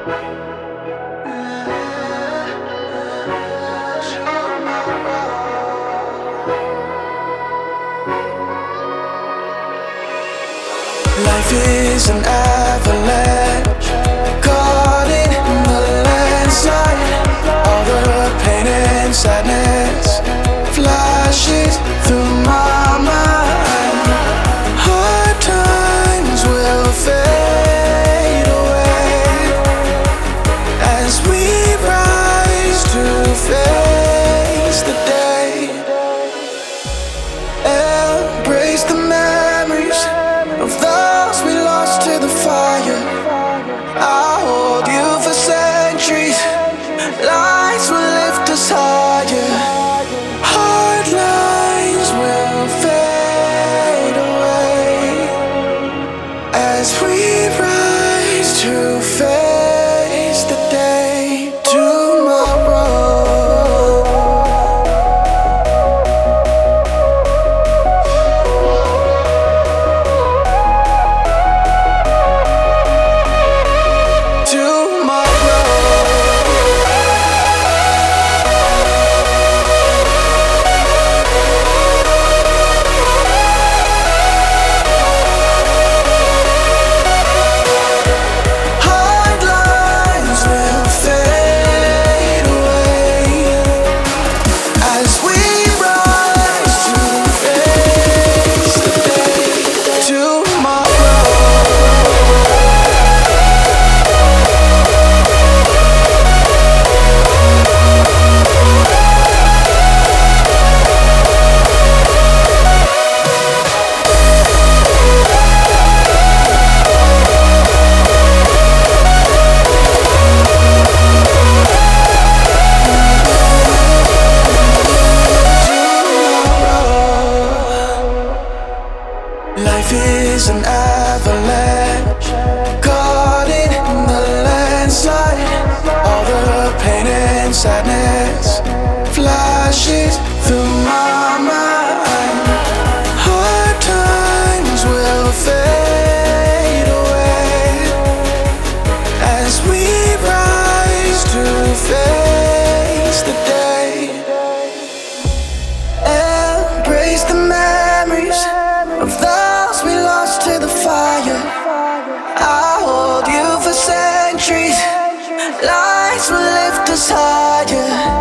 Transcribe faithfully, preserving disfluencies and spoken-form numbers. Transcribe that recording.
Life is an avalanche, caught in the landslide. All the pain and sadness flashes through my mind. Hard times will fade away as we rise to face the day. Embrace the memories of those we lost to the fire. I'll hold you for centuries. Lights will lift us higher. Hard lines will fade away as we rise to face the day. Tomorrow, life is an avalanche, caught in the landslide. All the pain and sadness flashes through my mind. Hard times will fade away as we rise to face the day. Embrace the memories of those we lost to the fire. I'll hold you for centuries. Lights will lift us higher.